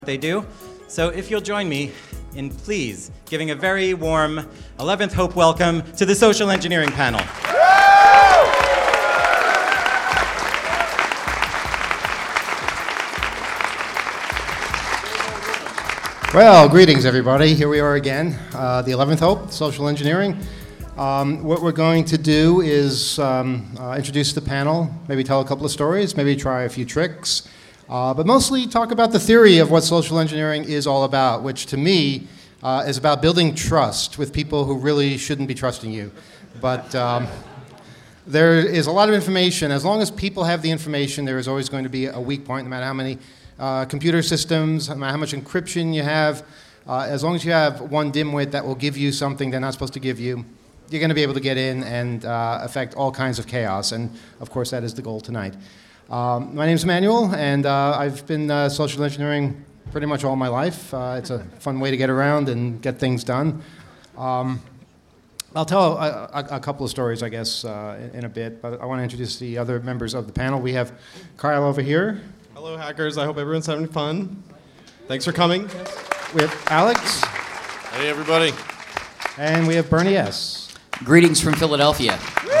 they do. So if you'll join me in please giving a very warm 11th Hope welcome to the Social Engineering panel. Well, greetings everybody. Here we are again, the 11th Hope, Social Engineering. What we're going to do is introduce the panel, maybe tell a couple of stories, maybe try a few tricks, but mostly talk about the theory of what social engineering is all about, which to me is about building trust with people who really shouldn't be trusting you. But there is a lot of information. As long as people have the information, there is always going to be a weak point, no matter how many computer systems, no matter how much encryption you have. As long as you have one dimwit that will give you something they're not supposed to give you, you're going to be able to get in and affect all kinds of chaos. And, of course, that is the goal tonight. My name is Emmanuel, and I've been social engineering pretty much all my life. It's a fun way to get around and get things done. I'll tell a couple of stories, I guess, in a bit, but I want to introduce the other members of the panel. We have Kyle over here. Hello, hackers. I hope everyone's having fun. Thanks for coming. We have Alex. Hey, everybody. And we have Bernie S. Greetings from Philadelphia.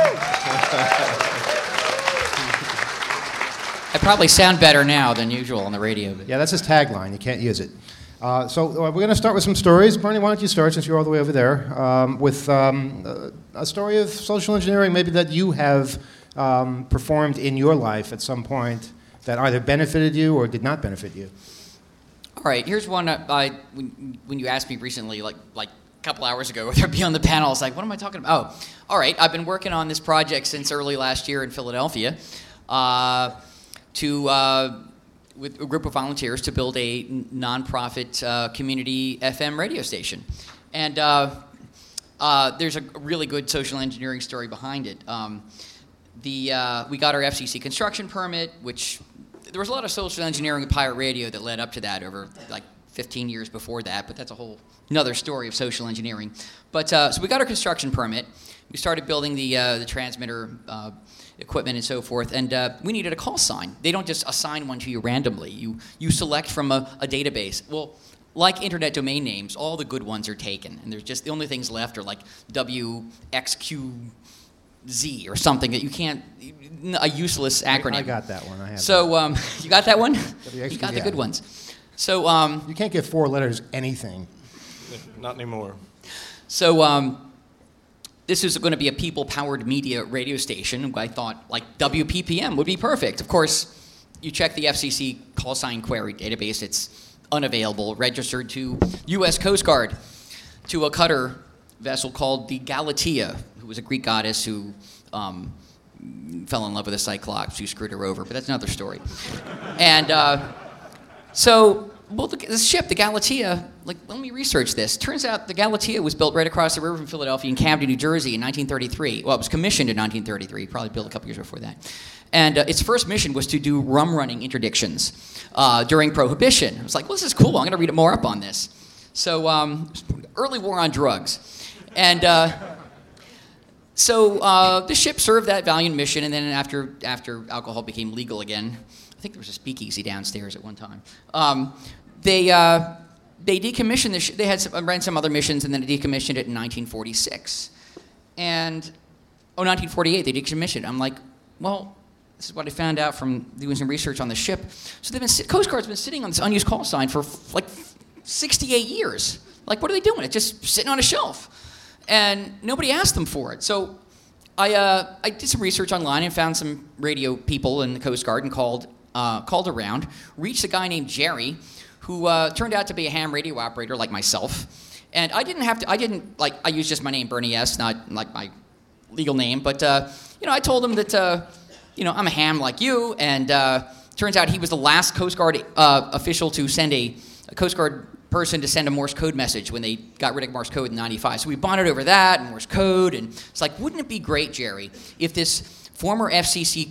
I probably sound better now than usual on the radio. But. Yeah, that's his tagline. You can't use it. So we're going to start with some stories. Bernie, why don't you start, since you're all the way over there, with a story of social engineering maybe that you have performed in your life at some point that either benefited you or did not benefit you. All right, here's one. When you asked me recently, like a couple hours ago, whether I'd be on the panel, I was like, what am I talking about? Oh, all right, I've been working on this project since early last year in Philadelphia with a group of volunteers to build a nonprofit community FM radio station. And there's a really good social engineering story behind it. We got our FCC construction permit, which there was a lot of social engineering with pirate radio that led up to that over like 15 years before that, but that's a whole another story of social engineering. But so we got our construction permit. We started building the transmitter equipment and so forth, and we needed a call sign. They don't just assign one to you randomly. You select from a database. Well, like internet domain names, all the good ones are taken, and there's just the only things left are like WXQZ or something that you can't, a useless acronym. I got that one. I have so you got that one? WXQZ, you got the good ones. So you can't give 4 letters anything. Not anymore. So this is going to be a people-powered media radio station. I thought like WPPM would be perfect. Of course, you check the FCC call sign query database. It's unavailable. Registered to U.S. Coast Guard to a cutter vessel called the Galatea, who was a Greek goddess who fell in love with a Cyclops who screwed her over. But that's another story. And well, the ship, the Galatea, let me research this. Turns out the Galatea was built right across the river from Philadelphia in Camden, New Jersey in 1933. Well, it was commissioned in 1933, probably built a couple years before that. And its first mission was to do rum running interdictions during Prohibition. I was like, well, this is cool. I'm going to read more up on this. So early war on drugs. And so the ship served that valiant mission, and then after alcohol became legal again, I think there was a speakeasy downstairs at one time. They decommissioned the ship. They had ran some other missions, and then they decommissioned it in 1946. And 1948 they decommissioned it. I'm like, well, this is what I found out from doing some research on the ship. So Coast Guard's been sitting on this unused call sign for like 68 years. Like, what are they doing? It's just sitting on a shelf, and nobody asked them for it. So I did some research online and found some radio people in the Coast Guard and called around, reached a guy named Jerry, who turned out to be a ham radio operator like myself. And I used just my name, Bernie S., not like my legal name. But, I told him that, I'm a ham like you. And turns out he was the last Coast Guard official to send a Coast Guard person to send a Morse code message when they got rid of Morse code in '95. So we bonded over that and Morse code. And it's like, wouldn't it be great, Jerry, if this former FCC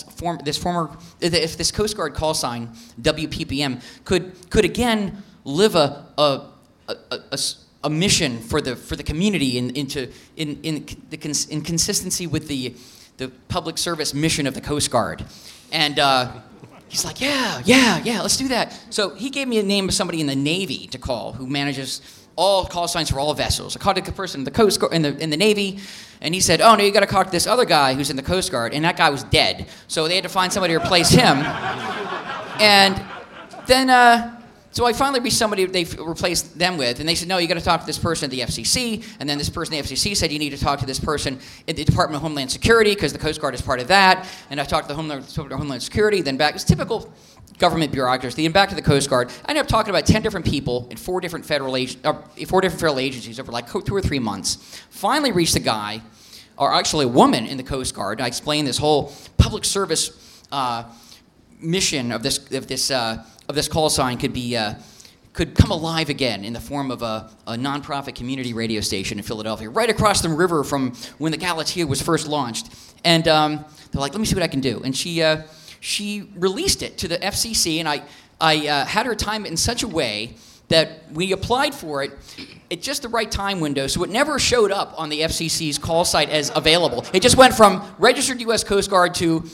if this Coast Guard call sign WPPM could again live a mission for the community in consistency with the public service mission of the Coast Guard, and he's like, yeah, let's do that. So he gave me a name of somebody in the Navy to call who manages all call signs for all vessels. I called a person in the Coast Guard, in the Navy, and he said, oh, no, you got to talk to this other guy who's in the Coast Guard, and that guy was dead. So they had to find somebody to replace him. And then, so I finally reached somebody they replaced them with, and they said, no, you got to talk to this person at the FCC, and then this person at the FCC said you need to talk to this person at the Department of Homeland Security, because the Coast Guard is part of that, and I talked to the Homeland Security, then back. It's typical government bureaucracy, and back to the Coast Guard. I ended up talking to about 10 different people in four different federal agencies over like 2 or 3 months. Finally reached a guy, or actually a woman in the Coast Guard. I explained this whole public service mission of this call sign could come alive again in the form of a nonprofit community radio station in Philadelphia, right across the river from when the Galatea was first launched. And they're like, let me see what I can do. And she released it to the FCC, and I had her time it in such a way that we applied for it at just the right time window, so it never showed up on the FCC's call site as available. It just went from registered U.S. Coast Guard to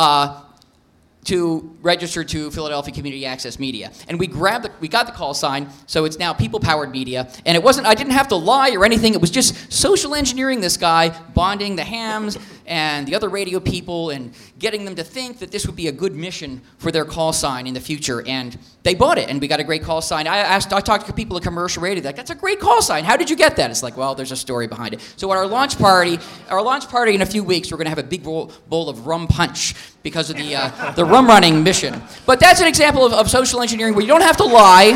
register to Philadelphia Community Access Media. And we got the call sign, so it's now people-powered media. And I didn't have to lie or anything. It was just social engineering this guy, bonding the hams and the other radio people and getting them to think that this would be a good mission for their call sign in the future. And they bought it, and we got a great call sign. I talked to people at commercial radio, like, that's a great call sign. How did you get that? It's like, well, there's a story behind it. So at our launch party in a few weeks, we're going to have a big bowl of rum punch because of the rum running mission. But that's an example of social engineering where you don't have to lie.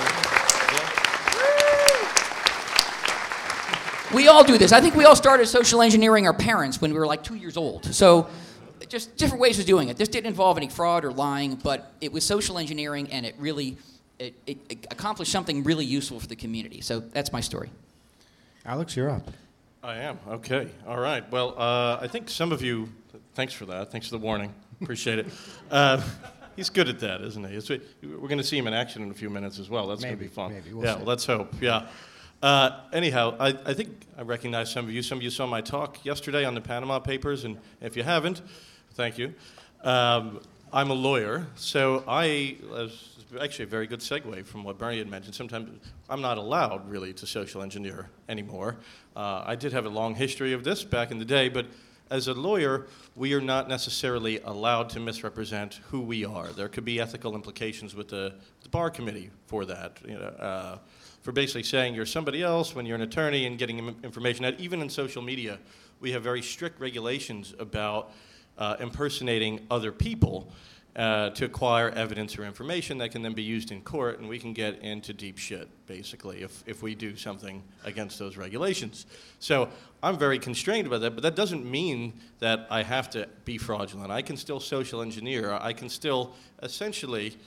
We all do this. I think we all started social engineering our parents when we were like 2 years old. So just different ways of doing it. This didn't involve any fraud or lying, but it was social engineering, and it really it accomplished something really useful for the community. So that's my story. Alex, you're up. I am. Okay. All right. Well, I think some of you, thanks for that. Thanks for the warning. Appreciate it. He's good at that, isn't he? We're going to see him in action in a few minutes as well. That's going to be fun. Maybe. Well, let's hope. Yeah. Anyhow, I think I recognize some of you. Some of you saw my talk yesterday on the Panama Papers, and if you haven't, thank you. I'm a lawyer, so actually a very good segue from what Bernie had mentioned. Sometimes I'm not allowed, really, to social engineer anymore. I did have a long history of this back in the day, but as a lawyer, we are not necessarily allowed to misrepresent who we are. There could be ethical implications with the bar committee for that, for basically saying you're somebody else when you're an attorney and getting information out. Even in social media, we have very strict regulations about impersonating other people to acquire evidence or information that can then be used in court, and we can get into deep shit, basically, if we do something against those regulations. So I'm very constrained about that, but that doesn't mean that I have to be fraudulent. I can still social engineer. I can still essentially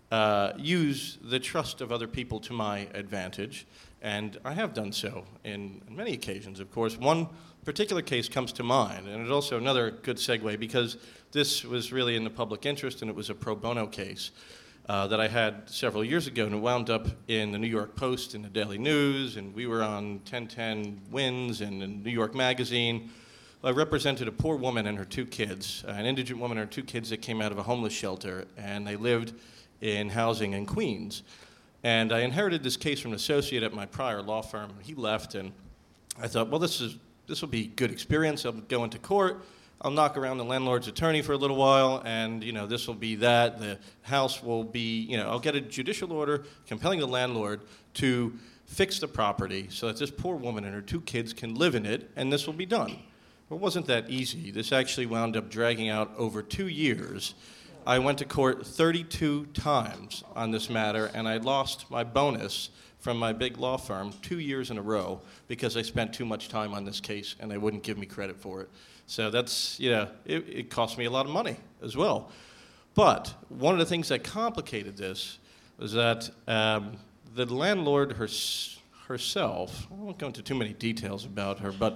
use the trust of other people to my advantage, and I have done so in many occasions, of course. One particular case comes to mind, and it's also another good segue because this was really in the public interest, and it was a pro bono case that I had several years ago, and it wound up in the New York Post and the Daily News, and we were on 1010 Wins and in New York Magazine. I represented a poor woman and her 2 kids, an indigent woman and her 2 kids that came out of a homeless shelter, and they lived in housing in Queens. And I inherited this case from an associate at my prior law firm. He left, and I thought, well, this will be good experience. I'll go into court. I'll knock around the landlord's attorney for a little while, and this will be that. The house will be, I'll get a judicial order compelling the landlord to fix the property so that this poor woman and her 2 kids can live in it, and this will be done. Well, it wasn't that easy. This actually wound up dragging out over 2 years. I went to court 32 times on this matter, and I lost my bonus from my big law firm 2 years in a row because I spent too much time on this case, and they wouldn't give me credit for it. So that's, it cost me a lot of money as well. But one of the things that complicated this was that the landlord herself, I won't go into too many details about her, but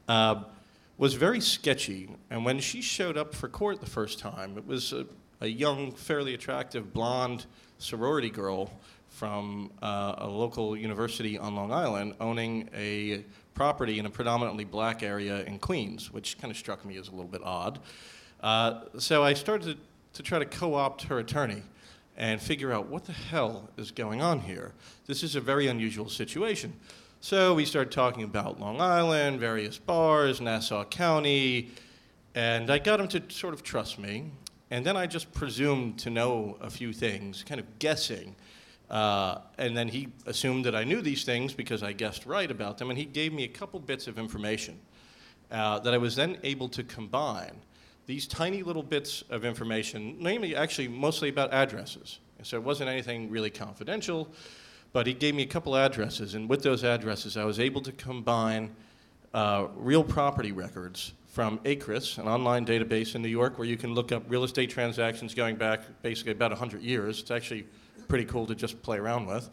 was very sketchy. And when she showed up for court the first time, it was a young, fairly attractive, blonde sorority girl from a local university on Long Island owning a property in a predominantly black area in Queens, which kind of struck me as a little bit odd. So I started to try to co-opt her attorney and figure out what the hell is going on here. This is a very unusual situation. So we started talking about Long Island, various bars, Nassau County, and I got him to sort of trust me. And then I just presumed to know a few things, kind of guessing. And then he assumed that I knew these things because I guessed right about them, and he gave me a couple bits of information that I was then able to combine. These tiny little bits of information, namely actually mostly about addresses. And so it wasn't anything really confidential, but he gave me a couple addresses, and with those addresses I was able to combine real property records from ACRIS, an online database in New York where you can look up real estate transactions going back basically about 100 years. It's actually pretty cool to just play around with,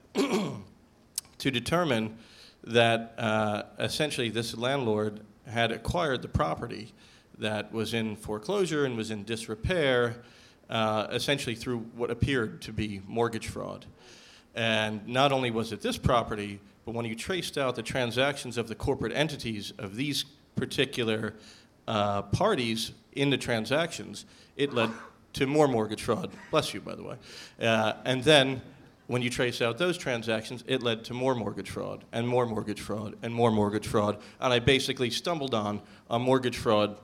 to determine that essentially this landlord had acquired the property that was in foreclosure and was in disrepair, essentially through what appeared to be mortgage fraud. And not only was it this property, but when you traced out the transactions of the corporate entities of these particular parties in the transactions, it led to more mortgage fraud. Bless you, by the way. And then when you trace out those transactions, it led to more mortgage fraud and more mortgage fraud and more mortgage fraud. And I basically stumbled on a mortgage fraud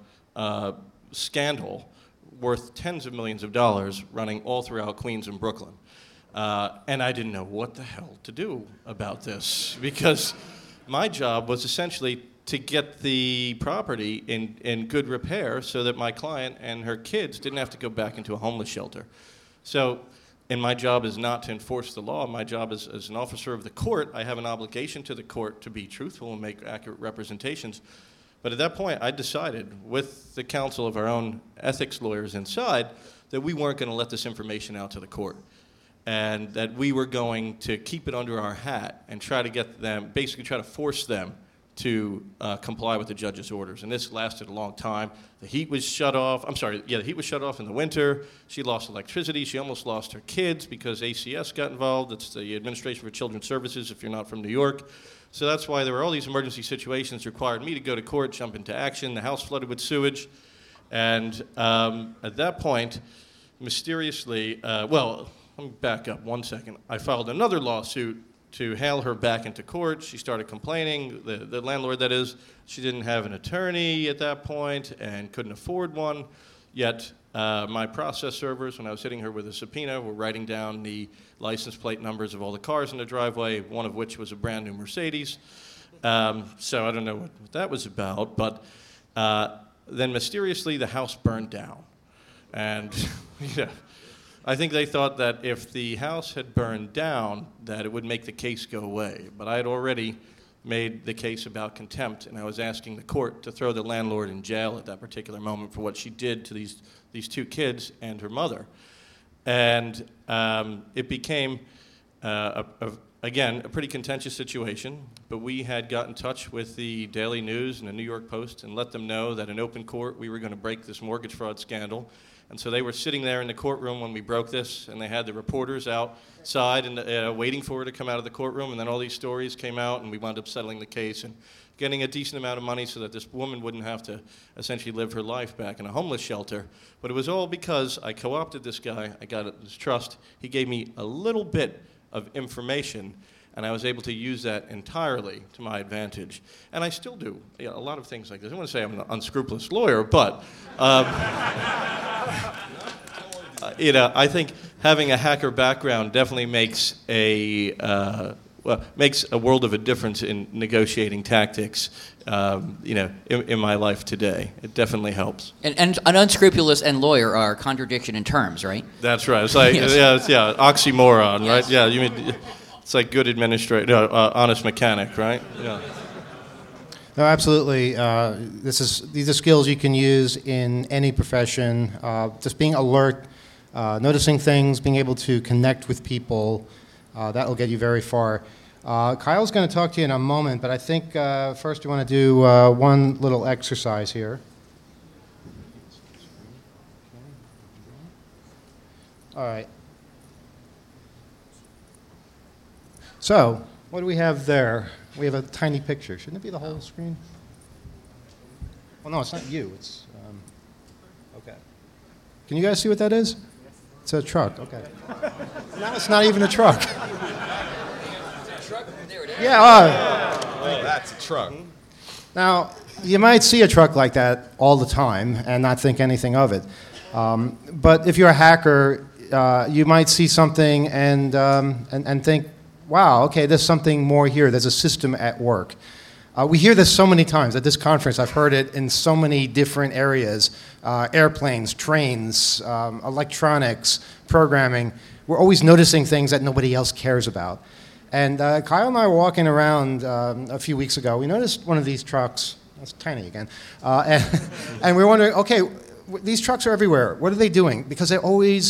scandal worth tens of millions of dollars running all throughout Queens and Brooklyn. And I didn't know what the hell to do about this because my job was essentially to get the property in good repair so that my client and her kids didn't have to go back into a homeless shelter. So, and my job is not to enforce the law. My job is, as an officer of the court, I have an obligation to the court to be truthful and make accurate representations. But at that point, I decided, with the counsel of our own ethics lawyers inside, that we weren't going to let this information out to the court. And that we were going to keep it under our hat and try to get them, basically try to force them to comply with the judge's orders. And this lasted a long time. The heat was shut off. The heat was shut off in the winter. She lost electricity. She almost lost her kids because ACS got involved. It's the Administration for Children's Services if you're not from New York. So that's why there were all these emergency situations that required me to go to court, jump into action. The house flooded with sewage. And at that point, mysteriously, let me back up 1 second. I filed another lawsuit to hail her back into court. She started complaining, the landlord that is, she didn't have an attorney at that point and couldn't afford one. Yet my process servers, when I was hitting her with a subpoena, were writing down the license plate numbers of all the cars in the driveway, one of which was a brand new Mercedes. So I don't know what that was about, but then mysteriously the house burned down. And yeah, I think they thought that if the house had burned down, that it would make the case go away. But I had already made the case about contempt, and I was asking the court to throw the landlord in jail at that particular moment for what she did to these two kids and her mother. And it became, again, a pretty contentious situation, but we had got in touch with the Daily News and the New York Post and let them know that in open court we were going to break this mortgage fraud scandal. And so they were sitting there in the courtroom when we broke this, and they had the reporters outside and waiting for her to come out of the courtroom, and then all these stories came out, and we wound up settling the case and getting a decent amount of money so that this woman wouldn't have to essentially live her life back in a homeless shelter. But it was all because I co-opted this guy, I got his trust, he gave me a little bit of information, and I was able to use that entirely to my advantage. And I still do a lot of things like this. I don't want to say I'm an unscrupulous lawyer, but I think having a hacker background definitely makes a world of a difference in negotiating tactics. In my life today, it definitely helps. And an unscrupulous and lawyer are contradiction in terms, right? That's right. It's like Yes. oxymoron, Yes. right? Yeah, you mean it's like good administrator, honest mechanic, right? Yeah. No, absolutely. These are skills you can use in any profession. Just being alert, noticing things, being able to connect with people, that will get you very far. Kyle's going to talk to you in a moment, but I think first we want to do one little exercise here. All right. So, what do we have there? We have a tiny picture. Shouldn't it be the whole screen? Well, no, it's not you. It's okay. Can you guys see what that is? It's a truck. Okay. Now it's not even a truck. There it is. Yeah. Oh, that's a truck. Now, you might see a truck like that all the time and not think anything of it. But if you're a hacker, you might see something and think, wow, okay, there's something more here. There's a system at work. We hear this so many times at this conference. I've heard it in so many different areas. Airplanes, trains, electronics, programming. We're always noticing things that nobody else cares about. And Kyle and I were walking around a few weeks ago. We noticed one of these trucks. That's tiny again. And we were wondering, okay, these trucks are everywhere. What are they doing? Because they're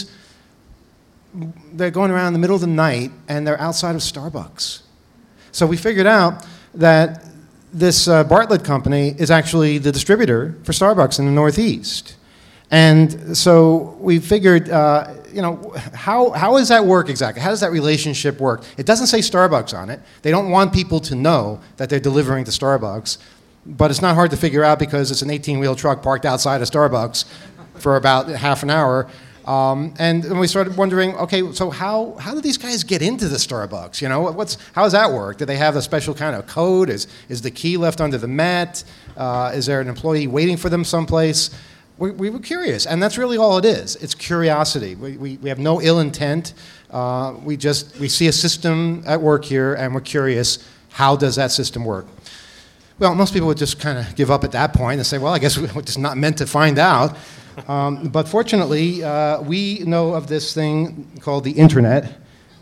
going around in the middle of the night, and they're outside of Starbucks. So we figured out that this Bartlett company is actually the distributor for Starbucks in the Northeast. And so we figured, how does that work exactly? How does that relationship work? It doesn't say Starbucks on it. They don't want people to know that they're delivering to Starbucks. But it's not hard to figure out because it's an 18-wheel truck parked outside of Starbucks for about half an hour. And we started wondering, okay, so how do these guys get into the Starbucks? How does that work? Do they have a special kind of code? Is the key left under the mat? Is there an employee waiting for them someplace? We were curious, and that's really all it is. It's curiosity. We have no ill intent. We see a system at work here, and we're curious, how does that system work? Well, most people would just kind of give up at that point and say, well, I guess we're just not meant to find out. But fortunately, we know of this thing called the Internet.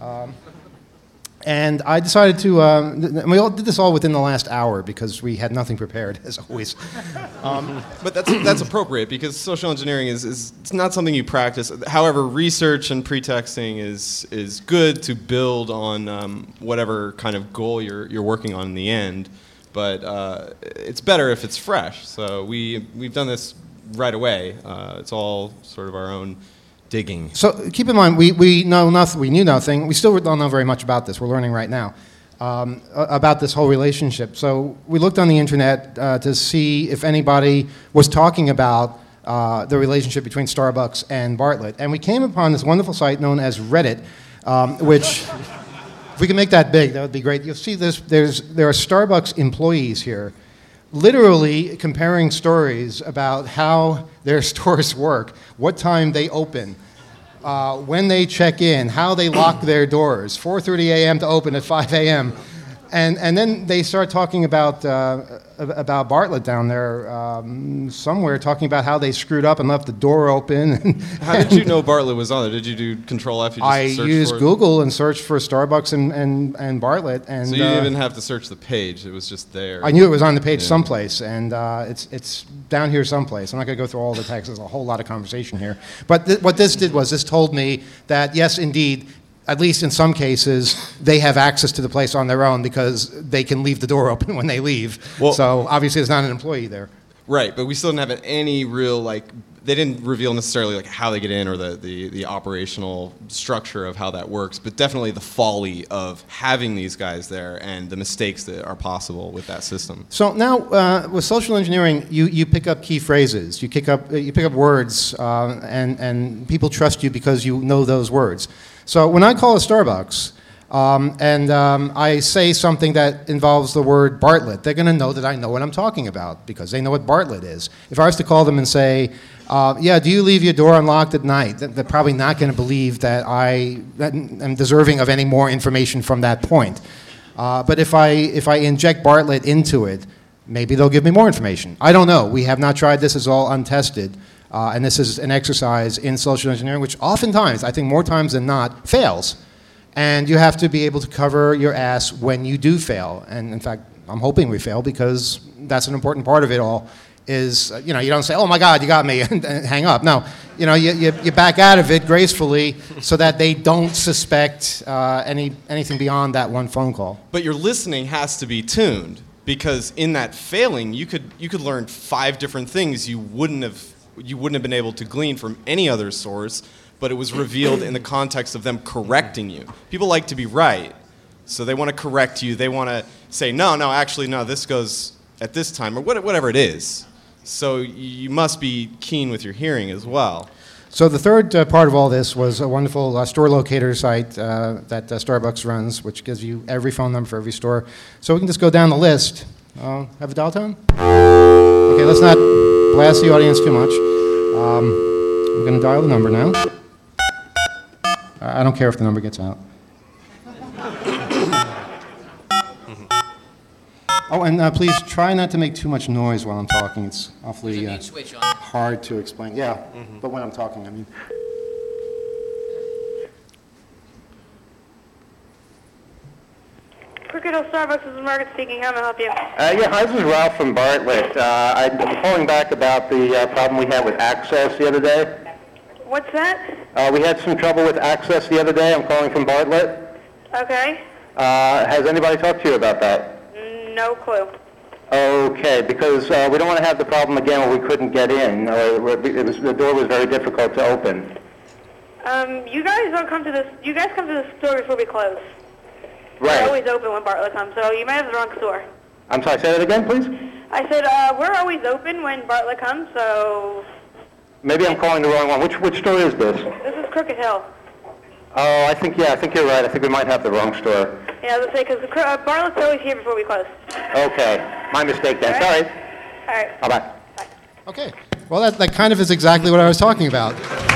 And I decided to, and we all did this all within the last hour because we had nothing prepared, as always. But that's appropriate because social engineering is it's not something you practice. However, research and pretexting is good to build on whatever kind of goal you're working on in the end. But it's better if it's fresh. So we've done this right away. It's all sort of our own digging. So keep in mind, we know nothing. We knew nothing. We still don't know very much about this. We're learning right now about this whole relationship. So we looked on the internet to see if anybody was talking about the relationship between Starbucks and Bartlett, and we came upon this wonderful site known as Reddit, which. If we can make that big, that would be great. You'll see there are Starbucks employees here literally comparing stories about how their stores work, what time they open, when they check in, how they lock their doors, 4:30 a.m. to open at 5 a.m. And then they start talking about Bartlett down there somewhere, talking about how they screwed up and left the door open. How did you know Bartlett was on there? Did you do Control F? I used Google and searched for Starbucks and Bartlett. And, so you didn't even have to search the page. It was just there. I knew it was on the page someplace, and it's down here someplace. I'm not going to go through all the text. There's a whole lot of conversation here. But what this did was this told me that, yes, indeed, at least in some cases, they have access to the place on their own because they can leave the door open when they leave. Well, so obviously there's not an employee there. Right, but we still didn't have any real, they didn't reveal necessarily how they get in or the operational structure of how that works, but definitely the folly of having these guys there and the mistakes that are possible with that system. So now with social engineering, you pick up key phrases, you pick up words, and people trust you because you know those words. So when I call a Starbucks and I say something that involves the word Bartlett, they're going to know that I know what I'm talking about because they know what Bartlett is. If I was to call them and say, do you leave your door unlocked at night? They're probably not going to believe that I am deserving of any more information from that point. But if I inject Bartlett into it, maybe they'll give me more information. I don't know. We have not tried this. It's all untested. And this is an exercise in social engineering, which oftentimes, I think more times than not, fails. And you have to be able to cover your ass when you do fail. And in fact, I'm hoping we fail because that's an important part of it all is, you don't say, oh my God, you got me, and hang up. No, you back out of it gracefully so that they don't suspect anything beyond that one phone call. But your listening has to be tuned because in that failing, you could learn 5 different things you wouldn't have been able to glean from any other source, but it was revealed in the context of them correcting you. People like to be right, so they want to correct you. They want to say, no, this goes at this time, or whatever it is. So you must be keen with your hearing as well. So the third part of all this was a wonderful store locator site that Starbucks runs, which gives you every phone number for every store. So we can just go down the list. Have a dial tone? Okay, let's not blast the audience too much. I'm going to dial the number now. I don't care if the number gets out. Oh, and please try not to make too much noise while I'm talking. It's awfully Switch on. hard to explain. Yeah, but when I'm talking, I mean. Crooked Hill Starbucks, this is Margaret speaking. How may I help you? Yeah, hi, this is Ralph from Bartlett. I'm calling back about the problem we had with access the other day. What's that? We had some trouble with access the other day. I'm calling from Bartlett. Okay. Has anybody talked to you about that? No clue. Okay, because we don't want to have the problem again where we couldn't get in, or the door was very difficult to open. You guys don't come to this. You guys come to the store before we close. Right. We're always open when Bartlett comes, so you might have the wrong store. I'm sorry, say that again, please? I said we're always open when Bartlett comes, so. Maybe I'm calling the wrong one. Which store is this? This is Crooked Hill. Oh, I think you're right. I think we might have the wrong store. Yeah, let's say because Bartlett's always here before we close. Okay, my mistake then. All right. Sorry. All right. Bye-bye. Okay. Well, that kind of is exactly what I was talking about.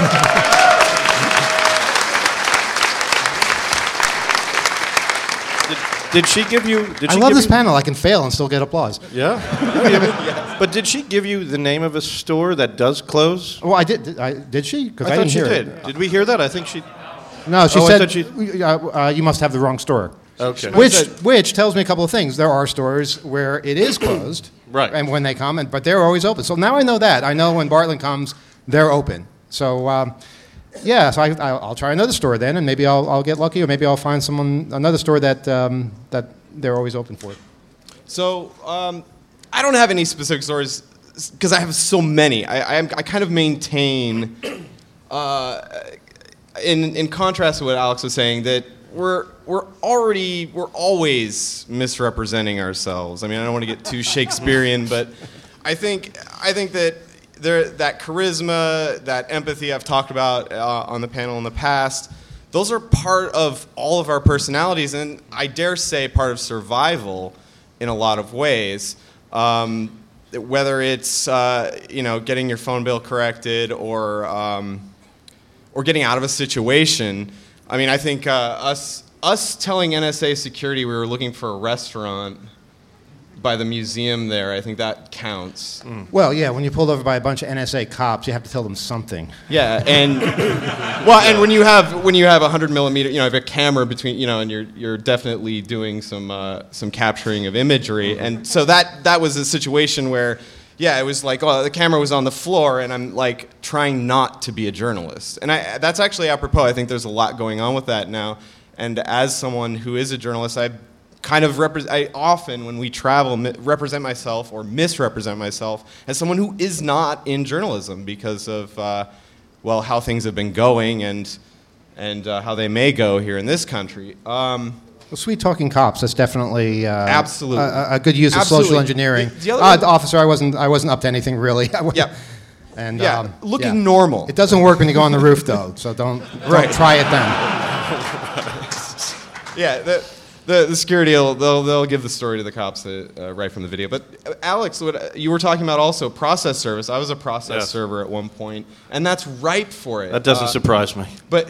Did she give you? I love this panel. I can fail and still get applause. Yeah. But did she give you the name of a store that does close? Well, I did. Did she? Because I thought didn't she hear did. it. Did we hear that? I think she. No, she Oh, I said thought you must have the wrong store. Okay. Which tells me a couple of things. There are stores where it is closed, Right. and when they come, but they're always open. So now I know that. I know when Bartlett comes, they're open. So yeah, so I'll try another store then, and maybe I'll get lucky, or maybe I'll find another store that that they're always open for. So I don't have any specific stories because I have so many. I kind of maintain, in contrast to what Alex was saying, that we're always misrepresenting ourselves. I mean, I don't want to get too Shakespearean, but I think that that charisma, that empathy I've talked about on the panel in the past, those are part of all of our personalities, and I dare say part of survival in a lot of ways. Whether it's getting your phone bill corrected or getting out of a situation. I mean, I think us telling NSA security we were looking for a restaurant by the museum there, I think that counts. Well, yeah, when you're pulled over by a bunch of NSA cops, you have to tell them something. Yeah, and and when you have a 100 millimeter, have a camera between, and you're definitely doing some capturing of imagery, and so that was a situation where, yeah, it was like, the camera was on the floor, and I'm like trying not to be a journalist, and that's actually apropos. I think there's a lot going on with that now, and as someone who is a journalist, I often, when we travel, represent myself or misrepresent myself as someone who is not in journalism because of, how things have been going and how they may go here in this country. Well, sweet talking cops, that's definitely Absolutely. a good use of Absolutely. social engineering. The other Officer, I wasn't up to anything really. Yeah. And, Yeah, looking normal. It doesn't work when you go on the roof, though, so don't try it then. Yeah, the security, they'll give the story to the cops right from the video. But Alex, what you were talking about also, process service. I was a process server at one point, and that's ripe for it. That doesn't surprise me. But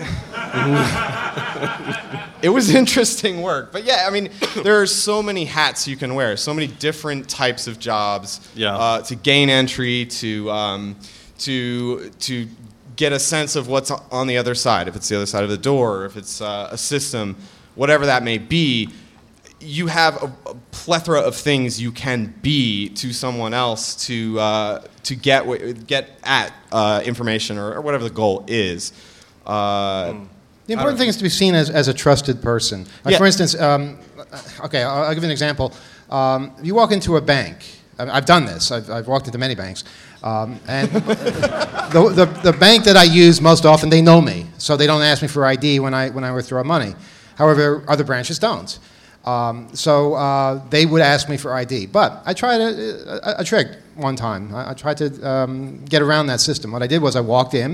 it was interesting work. But yeah, I mean, there are so many hats you can wear, so many different types of jobs to gain entry, to get a sense of what's on the other side. If it's the other side of the door, or if it's a system, whatever that may be, you have a plethora of things you can be to someone else to get at information or whatever the goal is. The important thing is to be seen as a trusted person. Like, for instance, okay, I'll give you an example. You walk into a bank. I've done this. I've walked into many banks. And the bank that I use most often, they know me, so they don't ask me for ID when I withdraw money. However, other branches don't. So they would ask me for ID. But I tried a trick one time. I tried to get around that system. What I did was I walked in.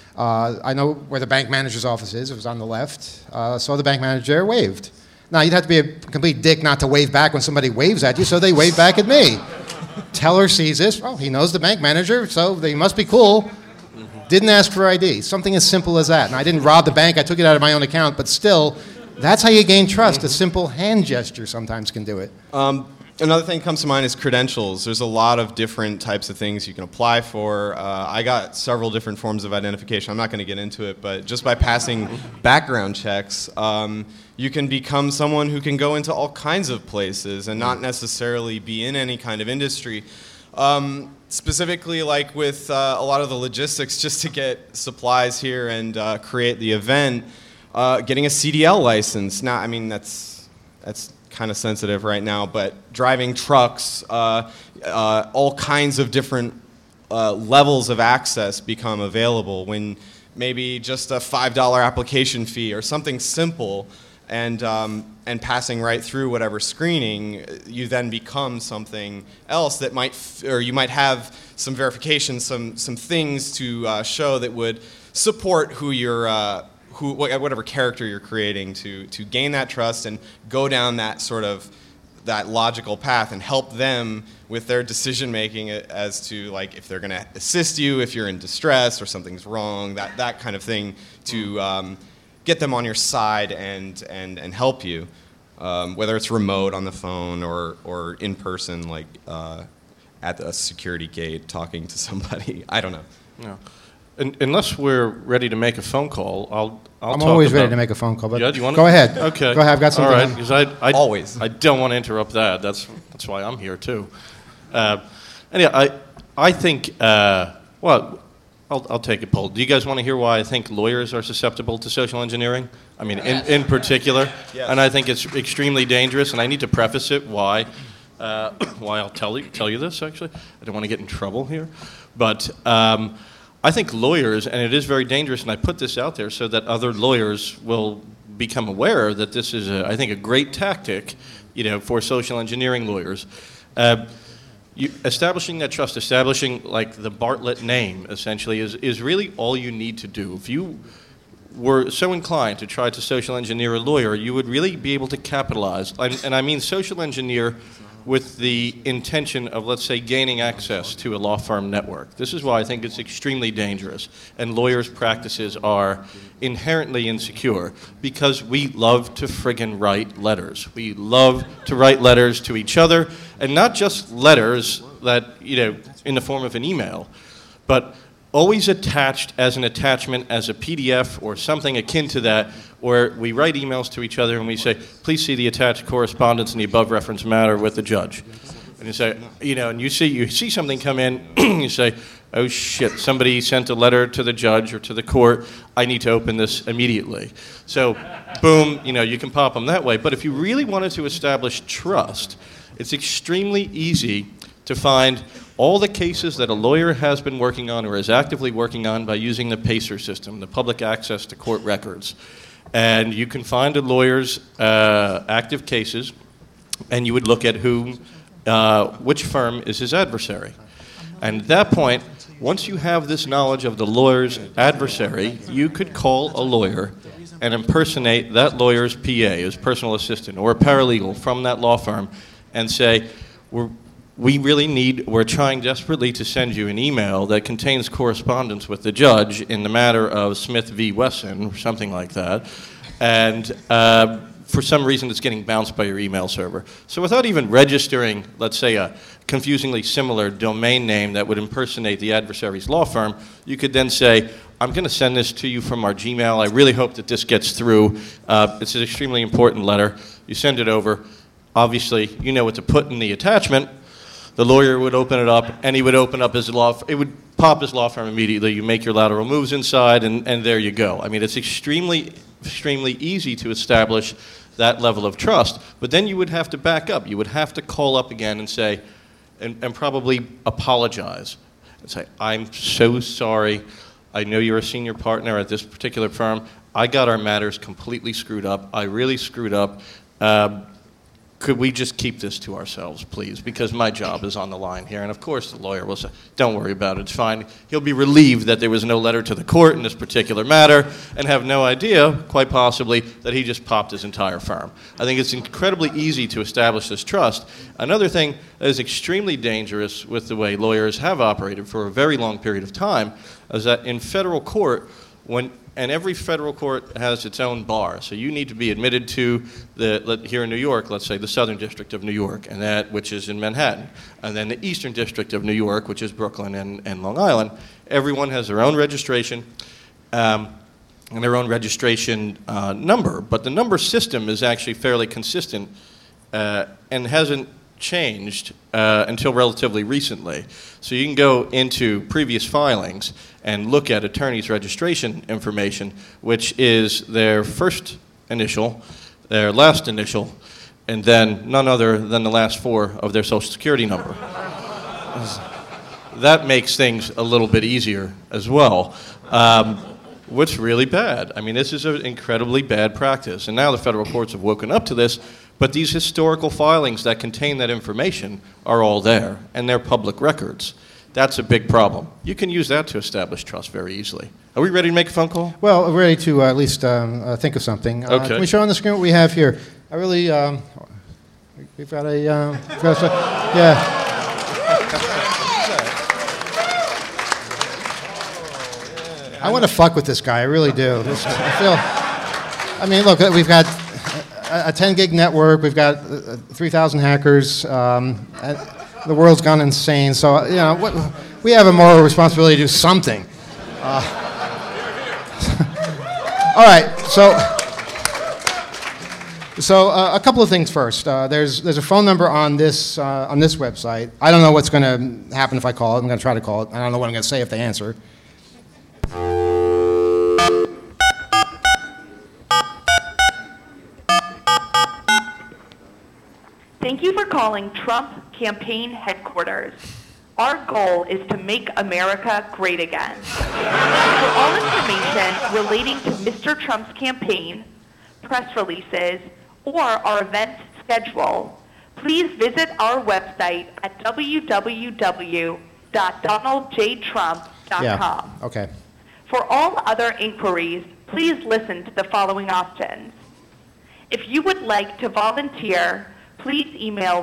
I know where the bank manager's office is. It was on the left. Saw the bank manager there, waved. Now, you'd have to be a complete dick not to wave back when somebody waves at you, so they wave back at me. Teller sees this. Oh, he knows the bank manager, so they must be cool. Didn't ask for ID. Something as simple as that. And I didn't rob the bank. I took it out of my own account. But still, that's how you gain trust. A simple hand gesture sometimes can do it. Another thing that comes to mind is credentials. There's a lot of different types of things you can apply for. I got several different forms of identification. I'm not going to get into it, but just by passing background checks, you can become someone who can go into all kinds of places and not necessarily be in any kind of industry. Specifically, like with a lot of the logistics, just to get supplies here and create the event, getting a CDL license. Now, I mean, that's kind of sensitive right now, but driving trucks, all kinds of different levels of access become available when maybe just a $5 application fee or something simple, and passing right through whatever screening, you then become something else that or you might have some verification, some things to show that would support who you're whatever character you're creating to gain that trust and go down that sort of that logical path and help them with their decision making as to like if they're going to assist you if you're in distress or something's wrong, that kind of thing, to get them on your side and help you, whether it's remote on the phone or in person, like at a security gate talking to somebody. I don't know. Yeah. Unless we're ready to make a phone call, I'll I'm talk always about, ready to make a phone call, but yeah, do you want go ahead. Okay. Go ahead, I've got something. All right, because I Always. I don't want to interrupt that. That's why I'm here too. Anyway, I think well, I'll take a poll. Do you guys want to hear why I think lawyers are susceptible to social engineering? I mean, in particular, Yes. And I think it's extremely dangerous. And I need to preface it why I'll tell you this. Actually, I don't want to get in trouble here, but. I think lawyers, and it is very dangerous, and I put this out there so that other lawyers will become aware that this is, I think, a great tactic, for social engineering lawyers. Establishing that trust, establishing like the Bartlett name, essentially, is really all you need to do. If you were so inclined to try to social engineer a lawyer, you would really be able to capitalize, and I mean social engineer with the intention of, let's say, gaining access to a law firm network. This is why I think it's extremely dangerous, and lawyers' practices are inherently insecure, because we love to friggin' write letters. We love to write letters to each other, and not just letters that, in the form of an email, but always attached as an attachment, as a PDF or something akin to that, where we write emails to each other and we say, please see the attached correspondence in the above referenced matter with the judge. And you say, and you see something come in, you say, oh shit, somebody sent a letter to the judge or to the court, I need to open this immediately. So, boom, you can pop them that way. But if you really wanted to establish trust, it's extremely easy to find all the cases that a lawyer has been working on or is actively working on by using the PACER system, the public access to court records. And you can find a lawyer's active cases, and you would look at which firm is his adversary. And at that point, once you have this knowledge of the lawyer's adversary, you could call a lawyer and impersonate that lawyer's PA, his personal assistant, or a paralegal from that law firm, and say, we're trying desperately to send you an email that contains correspondence with the judge in the matter of Smith v. Wesson, or something like that, and for some reason it's getting bounced by your email server. So without even registering, let's say, a confusingly similar domain name that would impersonate the adversary's law firm, you could then say, I'm going to send this to you from our Gmail. I really hope that this gets through. It's an extremely important letter. You send it over. Obviously, you know what to put in the attachment. The lawyer would open it up, and he would open up his it would pop his law firm immediately. You make your lateral moves inside, and there you go. I mean, it's extremely, extremely easy to establish that level of trust. But then you would have to back up. You would have to call up again and say, and probably apologize. And say, I'm so sorry. I know you're a senior partner at this particular firm. I got our matters completely screwed up. I really screwed up. could we just keep this to ourselves, please? Because my job is on the line here. And of course, the lawyer will say, don't worry about it, it's fine. He'll be relieved that there was no letter to the court in this particular matter and have no idea, quite possibly, that he just popped his entire firm. I think it's incredibly easy to establish this trust. Another thing that is extremely dangerous with the way lawyers have operated for a very long period of time is that in federal court, and every federal court has its own bar. So you need to be admitted to here in New York, let's say the Southern District of New York, and which is in Manhattan, and then the Eastern District of New York, which is Brooklyn and Long Island. Everyone has their own registration and their own registration number, but the number system is actually fairly consistent and hasn't changed until relatively recently. So you can go into previous filings and look at attorneys' registration information, which is their first initial, their last initial, and then none other than the last four of their Social Security number. That makes things a little bit easier as well. What's really bad? I mean, this is an incredibly bad practice, and now the federal courts have woken up to this, but these historical filings that contain that information are all there, and they're public records. That's a big problem. You can use that to establish trust very easily. Are we ready to make a phone call? Well, we're ready to at least think of something. Okay. Can we show on the screen what we have here? I really, we've got a, yeah. I want to fuck with this guy, I really do. I mean, look, we've got a 10 gig network, we've got 3,000 hackers, the world's gone insane, so, you know, we have a moral responsibility to do something. All right, so a couple of things first. There's a phone number on this website. I don't know what's going to happen if I call it. I'm going to try to call it. I don't know what I'm going to say if they answer. Thank you for calling Trump Campaign Headquarters. Our goal is to make America great again. For all information relating to Mr. Trump's campaign, press releases, or our event schedule, please visit our website at www.donaldjtrump.com. Yeah, okay. For all other inquiries, please listen to the following options. If you would like to volunteer, please email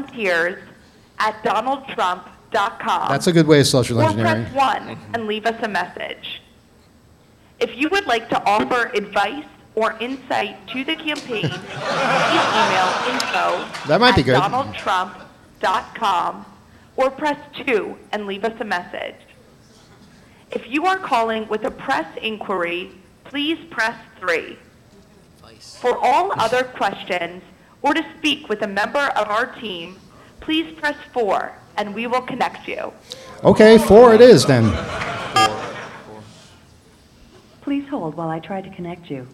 volunteers@donaldtrump.com. That's a good way of social engineering. Or press 1 and leave us a message. If you would like to offer advice or insight to the campaign, please email That might be good. info@donaldtrump.com or press 2 and leave us a message. If you are calling with a press inquiry, please press 3. For all other questions, or to speak with a member of our team, please press 4, and we will connect you. Okay, 4 it is then. Please hold while I try to connect you.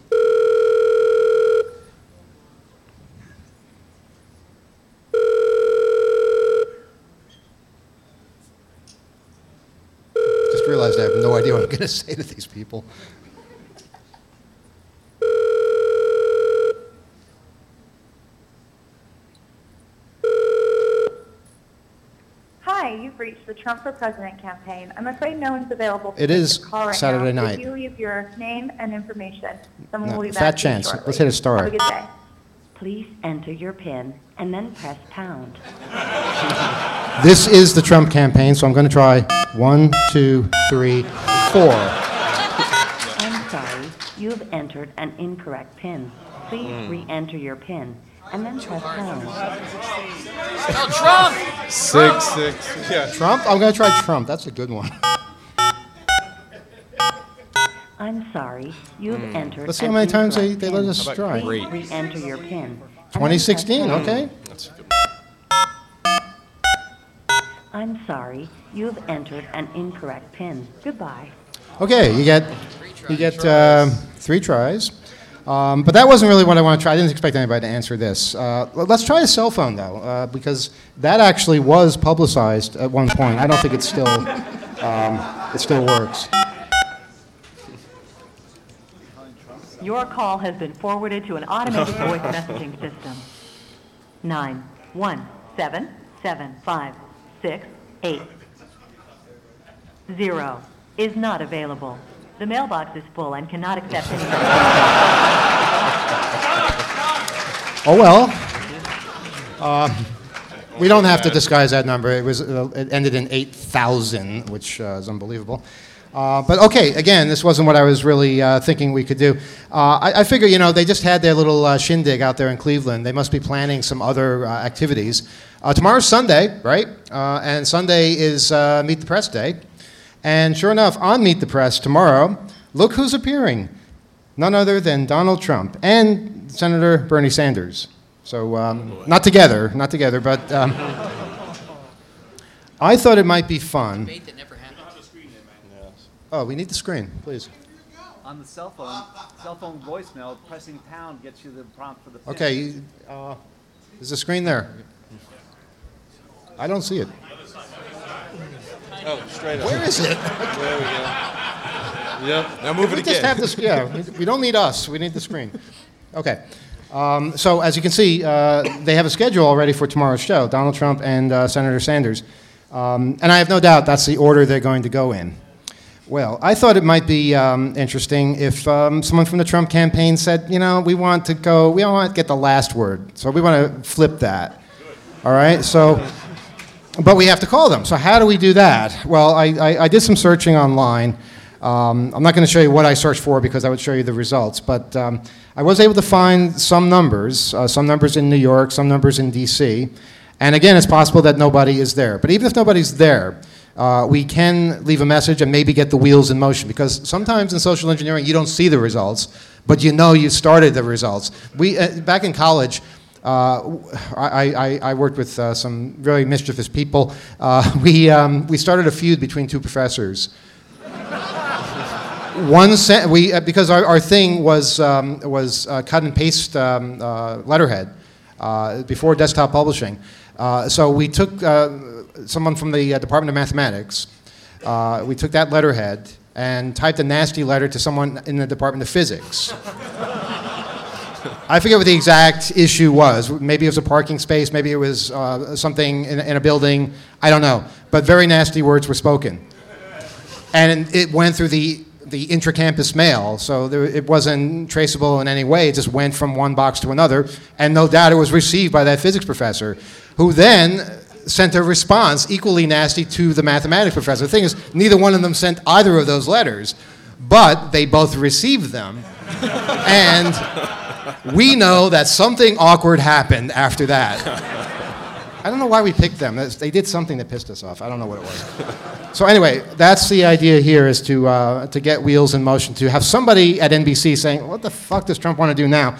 Just realized I have no idea what I'm going to say to these people. Hi, you've reached the Trump for President campaign. I'm afraid no one's available to It take is the call right Saturday now. night. If you leave your name and information, someone No, will be fat back to you chance. shortly. Let's hit a star. Have a good day. Please enter your PIN and then press pound. This is the Trump campaign, so I'm going to try 1, 2, 3, 4. I'm sorry, you've entered an incorrect PIN. Please re-enter your PIN and then press pound. Oh, Trump! 6. Yeah. Trump? I'm going to try Trump. That's a good one. I'm sorry, you've entered Let's see an how many times they incorrect let PIN. us try. Please re-enter your PIN. and then press 2016, pound. okay. That's a good. I'm sorry, you've entered an incorrect PIN. Goodbye. Okay, you get 3 tries. But that wasn't really what I want to try. I didn't expect anybody to answer this. Let's try a cell phone, though, because that actually was publicized at one point. I don't think it still works. Your call has been forwarded to an automated voice messaging system. 9177560 is not available. The mailbox is full and cannot accept any. Oh, well. We don't have to disguise that number. It ended in 8,000, which is unbelievable. But okay, again, this wasn't what I was really thinking we could do. I figure, they just had their little shindig out there in Cleveland. They must be planning some other activities. Tomorrow's Sunday, right? And Sunday is Meet the Press Day. And sure enough, on Meet the Press tomorrow, look who's appearing. None other than Donald Trump and Senator Bernie Sanders. So not together, but I thought it might be fun. Oh, we need the screen, please. On the cell phone voicemail, pressing pound gets you the prompt for the pin. Okay, is the screen there? I don't see it. Oh, straight up. Where is it? There we go. Yep. Now move it We again. just have this. Yeah, we don't need us. We need the screen. Okay. So as you can see, they have a schedule already for tomorrow's show. Donald Trump and Senator Sanders, and I have no doubt that's the order they're going to go in. Well, I thought it might be interesting if someone from the Trump campaign said, we want to get the last word, so we want to flip that. All right. So. But we have to call them. So how do we do that? Well, I did some searching online. I'm not going to show you what I searched for because I would show you the results. But I was able to find some numbers in New York, some numbers in D.C. And again, it's possible that nobody is there. But even if nobody's there, we can leave a message and maybe get the wheels in motion. Because sometimes in social engineering, you don't see the results, but you started the results. Back in college, I worked with some very mischievous people. We started a feud between two professors. Because our thing was cut and paste letterhead before desktop publishing. So we took someone from the Department of Mathematics. We took that letterhead and typed a nasty letter to someone in the Department of Physics. I forget what the exact issue was. Maybe it was a parking space. Maybe it was something in a building. I don't know. But very nasty words were spoken. And it went through the intra-campus mail, so it wasn't traceable in any way. It just went from one box to another. And no doubt it was received by that physics professor, who then sent a response equally nasty to the mathematics professor. The thing is, neither one of them sent either of those letters, but they both received them. And we know that something awkward happened after that. I don't know why we picked them. They did something that pissed us off. I don't know what it was. So anyway, that's the idea here, is to get wheels in motion, to have somebody at NBC saying, what the fuck does Trump want to do now?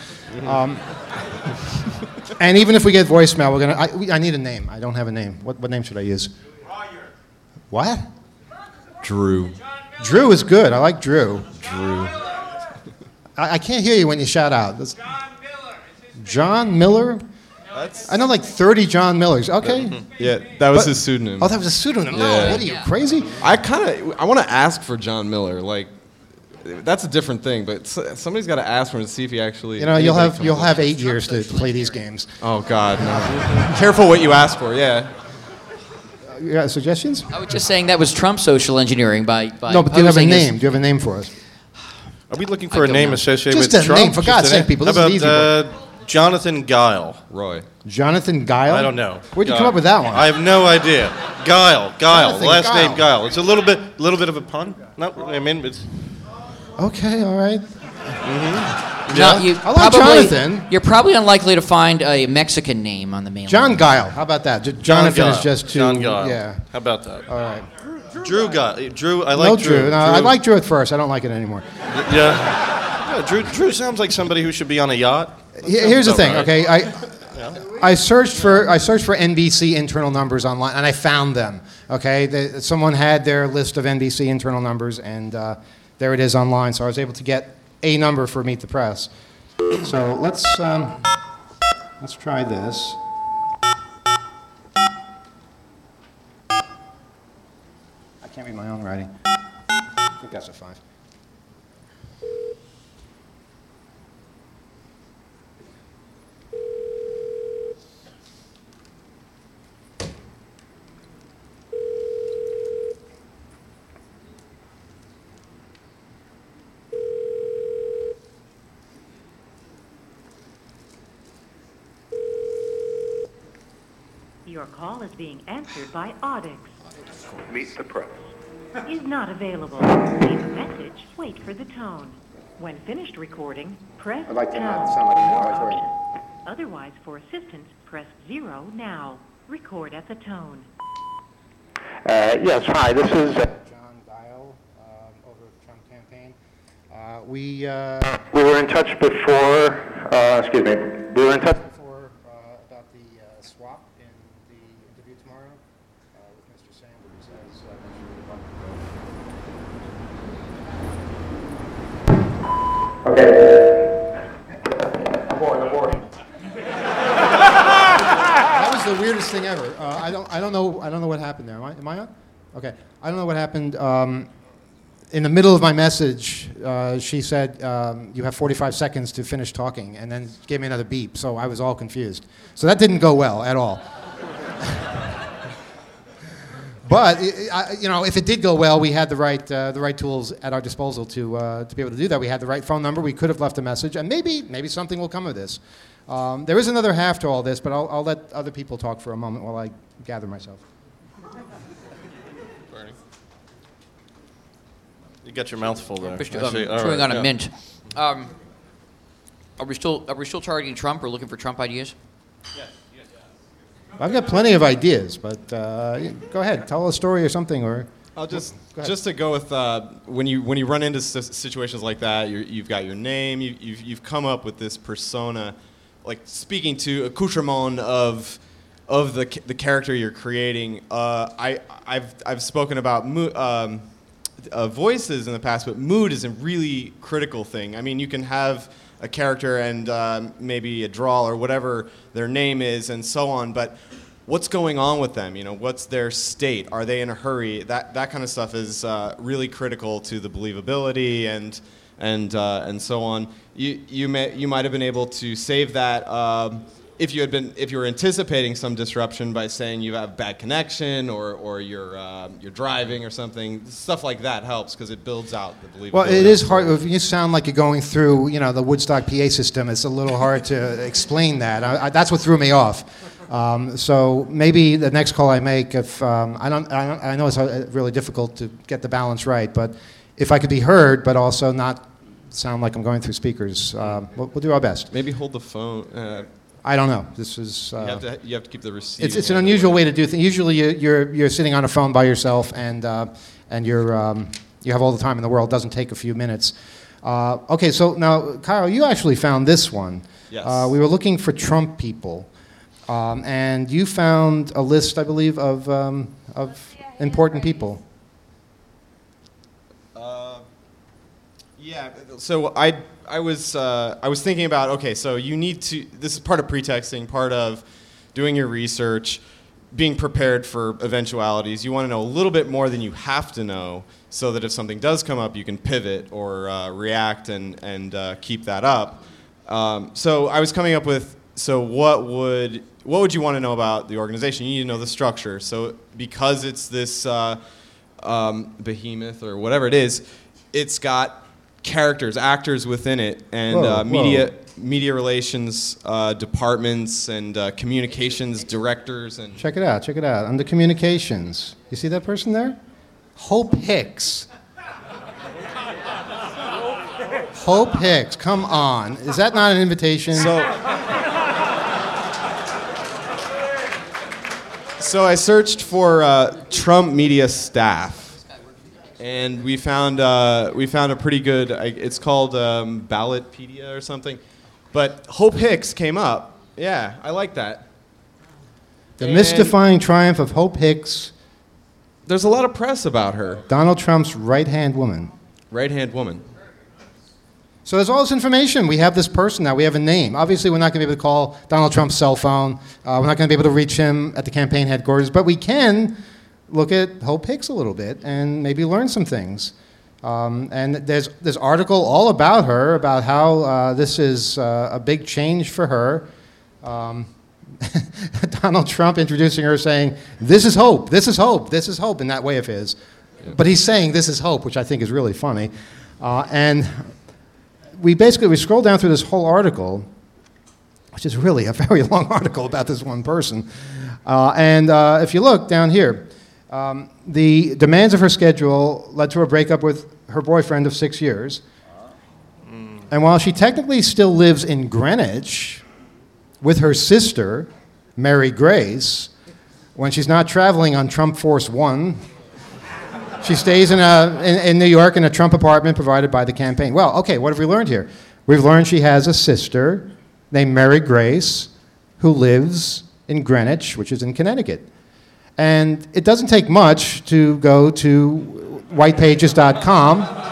And even if we get voicemail, I need a name. I don't have a name. What name should I use? Roger. What? Drew. Drew is good. I like Drew. Drew. I can't hear you when you shout out. John Miller? I know like 30 John Millers. Okay. Yeah, that was his pseudonym. Oh, that was a pseudonym. Yeah. No, what are you, crazy? I want to ask for John Miller. Like, that's a different thing, but somebody's got to ask for him to see if he actually. You'll have 8 years to play these games. Oh God, no. Careful what you ask for. Yeah. You got suggestions? I was just saying that was Trump social engineering by No, but do you have a posing name? Do you have a name for us? Are we looking for a name associated Just with a Trump? name, for God's sake, people. This How is easy about Jonathan Guile? Roy. Jonathan Guile? I don't know. Where'd you come up with that one? I have no idea. Guile. Jonathan Last Guile. name Guile. It's a little bit of a pun. Not really. I mean, it's. Okay, all right. No, you I like Jonathan. You're probably unlikely to find a Mexican name on the mailing John list. Guile. How about that? Jonathan Guile. is just too. John Guile. Yeah. How about that? All right. Drew Guile. Drew. I like No, Drew. Drew. No, I like Drew at first. I don't like it anymore. Yeah. Drew sounds like somebody who should be on a yacht. Here's the thing, right. okay? I searched for NBC internal numbers online, and I found them. Okay, someone had their list of NBC internal numbers, and there it is online. So I was able to get a number for Meet the Press. So let's try this. I can't read my own writing. I think that's a 5. Your call is being answered by Audix. Meet the press. Is not available. Leave a message. Wait for the tone. When finished recording, press I'd like to not pound sound like for a more voice. options. Otherwise, for assistance, press 0 now. Record at the tone. Yes, hi, this is... John Dial, over at Trump Campaign. We We were in touch before, excuse me, we were in touch... before about the swap in the interview tomorrow with Mr. Sanders as Okay. Abort. That was the weirdest thing ever. I don't know what happened there. Am I on? Okay. I don't know what happened. In the middle of my message, she said, "You have 45 seconds to finish talking," and then gave me another beep. So I was all confused. So that didn't go well at all. But if it did go well, we had the right tools at our disposal to be able to do that. We had the right phone number. We could have left a message, and maybe something will come of this. There is another half to all this, but I'll let other people talk for a moment while I gather myself. Bernie. You got your mouth full there. Chewing on a mint. Are we still targeting Trump or looking for Trump ideas? I've got plenty of ideas, but go ahead, tell a story or something, or. I'll just to go with when you run into situations like that, you've got your name, you've come up with this persona, like speaking to accoutrement of the character you're creating. I've spoken about voices in the past, but mood is a really critical thing. I mean, you can have a character and maybe a drawl or whatever their name is and so on, but what's going on with them? What's their state? Are they in a hurry? That kind of stuff is really critical to the believability and so on. You might have been able to save that if you were anticipating some disruption by saying you have bad connection or you're driving or something. Stuff like that helps because it builds out the believability. Well, it is hard. If you sound like you're going through, the Woodstock PA system, it's a little hard to explain that. That's what threw me off. So maybe the next call I make, if I know it's really difficult to get the balance right, but if I could be heard, but also not sound like I'm going through speakers, we'll do our best. Maybe hold the phone. I don't know. This is. You have to keep the receiver. It's an unusual way to do things. Usually, you're sitting on a phone by yourself, and you have all the time in the world. It doesn't take a few minutes. Okay, so now, Kyle, you actually found this one. Yes. We were looking for Trump people, and you found a list, I believe, of important people. Yeah. So I was thinking about, okay, so you need to, this is part of pretexting, part of doing your research, being prepared for eventualities. You want to know a little bit more than you have to know so that if something does come up, you can pivot or react and keep that up. So I was coming up with, so what would you want to know about the organization? You need to know the structure. So because it's this behemoth or whatever it is, it's got characters, actors within it, and media relations departments and communications directors and. Check it out. Under communications, you see that person there? Hope Hicks. Hope Hicks. Come on, is that not an invitation? So I searched for Trump media staff. And we found a pretty good. It's called Ballotpedia or something, but Hope Hicks came up. Yeah, I like that. The mystifying triumph of Hope Hicks. There's a lot of press about her. Donald Trump's right-hand woman. Right-hand woman. So there's all this information. We have this person now. We have a name. Obviously, we're not going to be able to call Donald Trump's cell phone. We're not going to be able to reach him at the campaign headquarters, but we can look at Hope Hicks a little bit and maybe learn some things. And there's this article all about her, about how this is a big change for her. Donald Trump introducing her saying, "This is hope, this is hope, this is hope," in that way of his. Yeah. But he's saying this is hope, which I think is really funny. And we scroll down through this whole article, which is really a very long article about this one person. If you look down here, the demands of her schedule led to a breakup with her boyfriend of 6 years. And while she technically still lives in Greenwich with her sister, Mary Grace, when she's not traveling on Trump Force One, she stays in New York in a Trump apartment provided by the campaign. Well, okay, what have we learned here? We've learned she has a sister named Mary Grace who lives in Greenwich, which is in Connecticut. And it doesn't take much to go to whitepages.com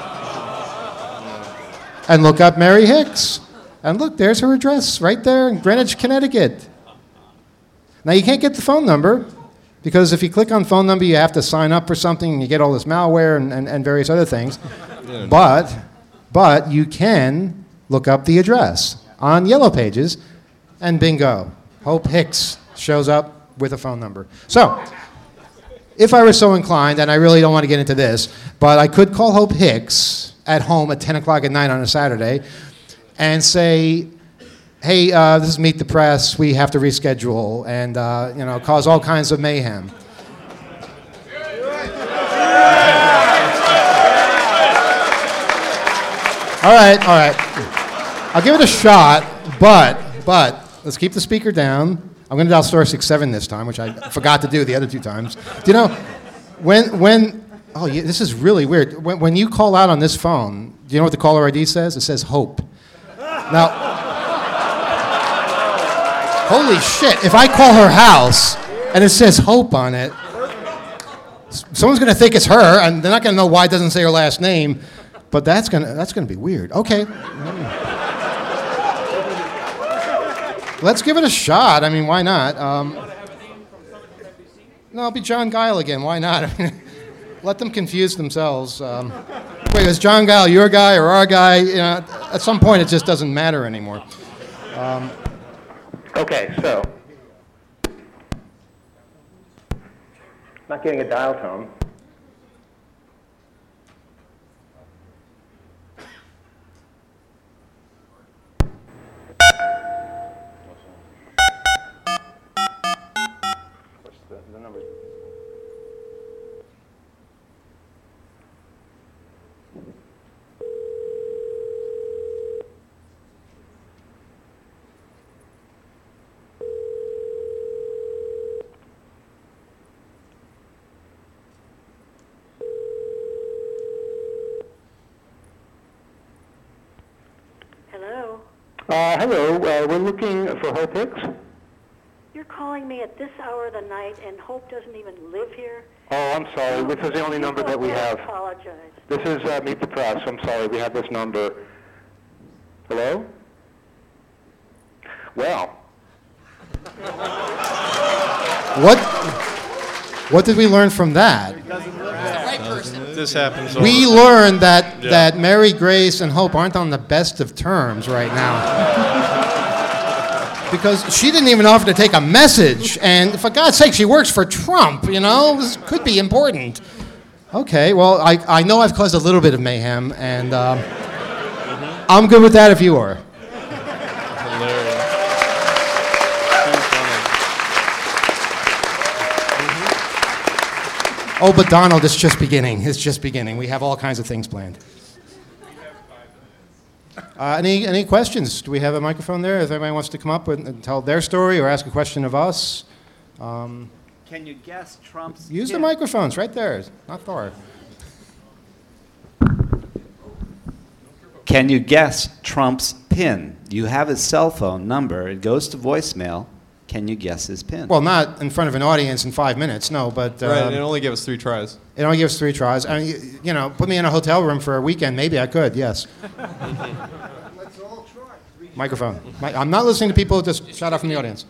and look up Mary Hicks. And look, there's her address right there in Greenwich, Connecticut. Now, you can't get the phone number because if you click on phone number, you have to sign up for something and you get all this malware and various other things. But you can look up the address on Yellow Pages and bingo, Hope Hicks shows up with a phone number. So, if I were so inclined, and I really don't want to get into this, but I could call Hope Hicks at home at 10 o'clock at night on a Saturday and say, hey, this is Meet the Press, we have to reschedule, and cause all kinds of mayhem. All right. I'll give it a shot, but let's keep the speaker down. I'm going to dial star 67 this time, which I forgot to do the other 2 times. Do you know, oh, yeah, this is really weird. When you call out on this phone, do you know what the caller ID says? It says Hope. Now, holy shit, if I call her house and it says Hope on it, someone's going to think it's her, and they're not going to know why it doesn't say her last name, but that's going to be weird. Okay. Let's give it a shot. I mean, why not? No, it'll be John Guile again. Why not? I mean, let them confuse themselves. Wait, is John Guile your guy or our guy? At some point, it just doesn't matter anymore. Okay, so. Not getting a dial tone. The number. Hello? Hello, we're looking for Hope Hicks. You're calling me at this hour of the night, and Hope doesn't even live here? Oh, I'm sorry. This is the only number that we have. I apologize. This is Meet the Press. I'm sorry. We have this number. Hello? Well. What did we learn from that? This happens. We learned that Mary Grace and Hope aren't on the best of terms right now. Because she didn't even offer to take a message, and for God's sake, she works for Trump, This could be important. Okay, well, I know I've caused a little bit of mayhem, and I'm good with that if you are. Oh, but Donald, it's just beginning. It's just beginning. We have all kinds of things planned. Any questions? Do we have a microphone there? If anybody wants to come up and tell their story or ask a question of us. Can you guess Trump's Use the microphones right there, not far. Can you guess Trump's PIN? You have his cell phone number. It goes to voicemail. Can you guess his PIN? Well, not in front of an audience in 5 minutes, no, but... Right, it only gave us 3 tries. It only gives 3 tries. I mean, put me in a hotel room for a weekend, maybe I could, yes. Let's all try. Microphone. I'm not listening to people who just shout out from the audience.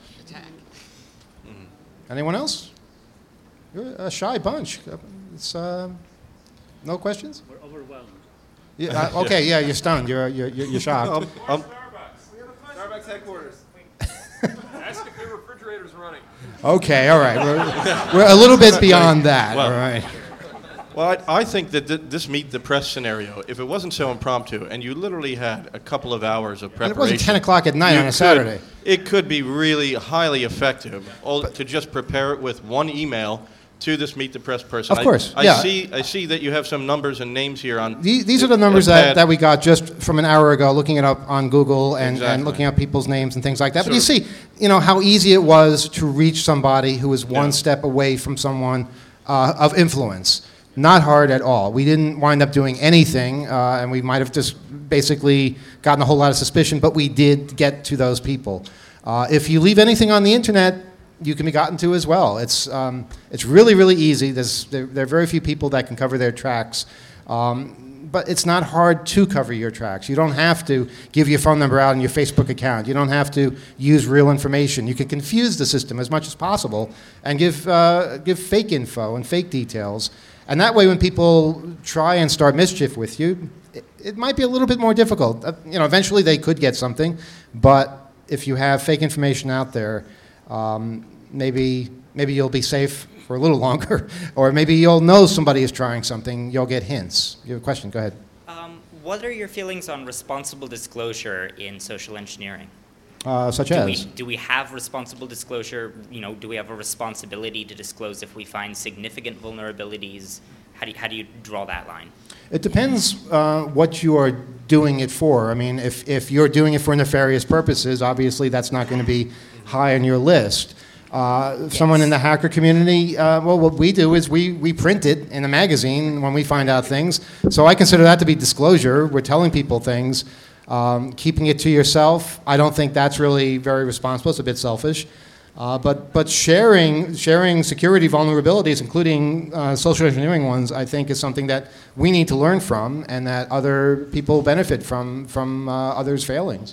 Anyone else? You're a shy bunch. It's, no questions? We're overwhelmed. Yeah, okay, yeah, you're stunned. You're shocked. Starbucks headquarters. Ask if their refrigerator's running. Okay, all right. We're a little bit beyond that, all right. Well, I think that this Meet the Press scenario, if it wasn't so impromptu and you literally had a couple of hours of And preparation. it wasn't 10 o'clock at night on a Saturday. It could be really highly effective to just prepare it with one email to this Meet the Press person. Of course, I yeah. see that you have some numbers and names here on. These are the numbers that we got just from an hour ago, looking it up on Google and looking up people's names and things like that. But you see, how easy it was to reach somebody who was one step away from someone of influence. Not hard at all. We didn't wind up doing anything, and we might have just basically gotten a whole lot of suspicion, but we did get to those people. If you leave anything on the internet, you can be gotten to as well. It's really, really easy. There are very few people that can cover their tracks. But it's not hard to cover your tracks. You don't have to give your phone number out in your Facebook account. You don't have to use real information. You can confuse the system as much as possible and give fake info and fake details. And that way, when people try and start mischief with you, it might be a little bit more difficult. Eventually they could get something, but if you have fake information out there, maybe you'll be safe for a little longer, or maybe you'll know somebody is trying something. You'll get hints. You have a question? Go ahead. What are your feelings on responsible disclosure in social engineering? Such as? Do we have responsible disclosure? Do we have a responsibility to disclose if we find significant vulnerabilities? How do you draw that line? It depends what you are doing it for. I mean, if you're doing it for nefarious purposes, obviously that's not going to be high on your list. Someone in the hacker community, what we do is we print it in a magazine when we find out things. So I consider that to be disclosure. We're telling people things. Keeping it to yourself, I don't think that's really very responsible. It's a bit selfish. But sharing security vulnerabilities, including social engineering ones, I think is something that we need to learn from, and that other people benefit from others' failings.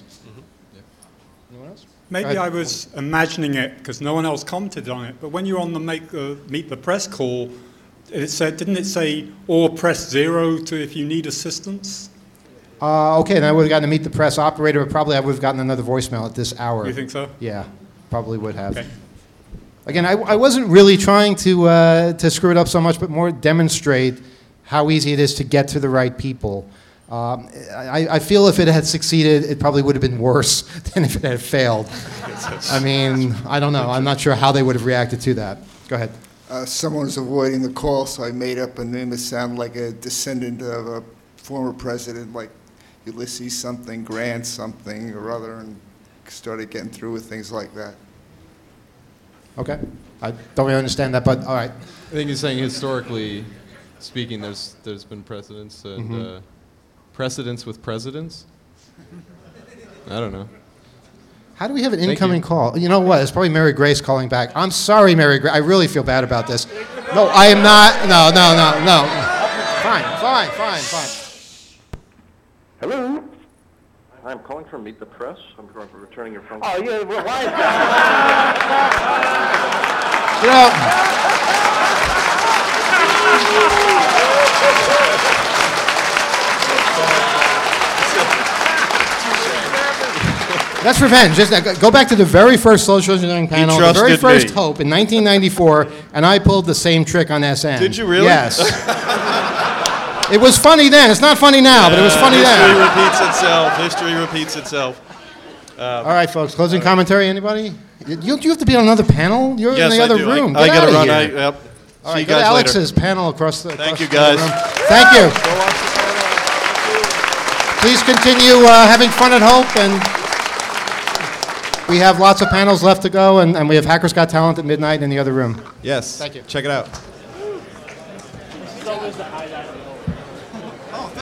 Maybe I was imagining it because no one else commented on it, but when you're on the Meet the Press call, didn't it say, or press 0 if you need assistance? Okay, and I would have gotten to Meet the Press operator, but probably I would have gotten another voicemail at this hour. You think so? Yeah, probably would have. Okay. Again, I wasn't really trying to screw it up so much, but more demonstrate how easy it is to get to the right people. I feel if it had succeeded, it probably would have been worse than if it had failed. I mean, I don't know. I'm not sure how they would have reacted to that. Go ahead. Someone was avoiding the call, so I made up a name that sounded like a descendant of a former president, like Ulysses something, Grant something or other, and started getting through with things like that. Okay. I don't really understand that, but all right. I think he's saying historically speaking, there's been precedents and precedents with presidents. I don't know. How do we have an incoming call? You know what? It's probably Mary Grace calling back. I'm sorry, Mary Grace. I really feel bad about this. No, I am not. No. Fine. Hello? I'm calling from Meet the Press. I'm returning your phone call. Oh, yeah, well, why? That's revenge. Just go back to the very first social engineering panel, the very first Hope in 1994, and I pulled the same trick on SN. Did you really? Yes. It was funny then. It's not funny now, but it was funny then. History repeats itself. All right, folks. Closing commentary. Anybody? You have to be on another panel. You're in the other room. I got to run. All right, See you go to guys Alex's later. panel across the. Thank you, guys. Thank you. Please continue having fun at Hope, and we have lots of panels left to go, and we have Hackers Got Talent at midnight in the other room. Yes. Thank you. Check it out.